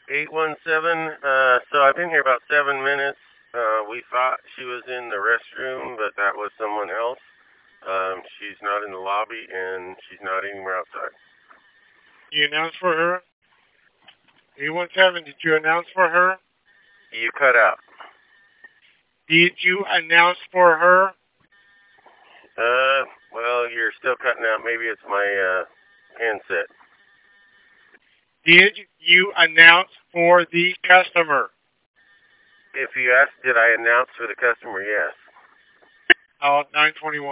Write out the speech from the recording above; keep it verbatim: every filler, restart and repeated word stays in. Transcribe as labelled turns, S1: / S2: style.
S1: eight one seven. Uh, so I've been here about seven minutes. Uh, we thought she was in the restroom, but that was someone else. Um, she's not in the lobby, and she's not anywhere outside.
S2: You announced for her? eight one seven, did you announce for her?
S1: You cut out.
S2: Did you announce for her?
S1: Uh, well, you're still cutting out. Maybe it's my uh, handset.
S2: Did you announce for the customer?
S1: If you asked, did I announce for the customer? Yes.
S2: Oh, nine twenty-one.